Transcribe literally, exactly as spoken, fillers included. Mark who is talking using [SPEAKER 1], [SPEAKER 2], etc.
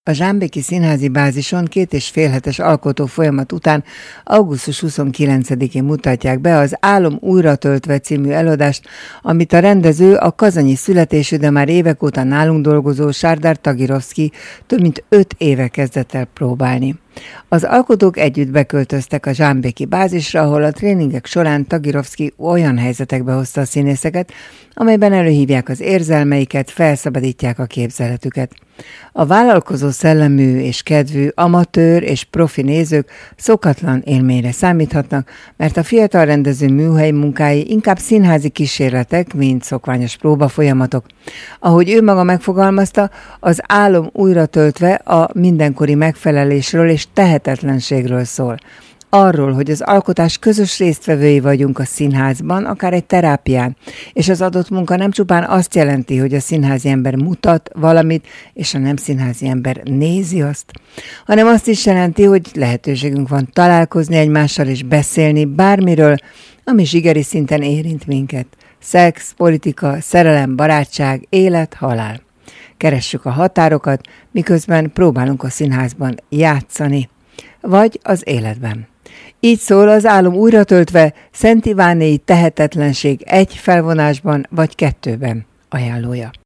[SPEAKER 1] A zsámbéki színházi bázison két és fél hetes alkotó folyamat után augusztus huszonkilencedikén mutatják be az Álom újra töltve című előadást, amit a rendező, a kazanyi születésű, de már évek óta nálunk dolgozó Sárdár Tagirovszky több mint öt éve kezdett el próbálni. Az alkotók együtt beköltöztek a zsámbéki bázisra, ahol a tréningek során Tagirovszky olyan helyzetekbe hozta a színészeket, amelyben előhívják az érzelmeiket, felszabadítják a képzeletüket. A vállalkozó szellemű és kedvű, amatőr és profi nézők szokatlan élményre számíthatnak, mert a fiatal rendező műhelyi munkái inkább színházi kísérletek, mint szokványos próbafolyamatok. Ahogy ő maga megfogalmazta, az Álom újra töltve a mindenkori megfelelésről és tehetetlenségről szól. Arról, hogy az alkotás közös résztvevői vagyunk a színházban, akár egy terápián, és az adott munka nem csupán azt jelenti, hogy a színházi ember mutat valamit, és a nem színházi ember nézi azt, hanem azt is jelenti, hogy lehetőségünk van találkozni egymással és beszélni bármiről, ami zsigeri szinten érint minket. Szex, politika, szerelem, barátság, élet, halál. Keressük a határokat, miközben próbálunk a színházban játszani, vagy az életben. Így szól az Álom újra töltve Szent Ivánéi tehetetlenség egy felvonásban vagy kettőben ajánlója.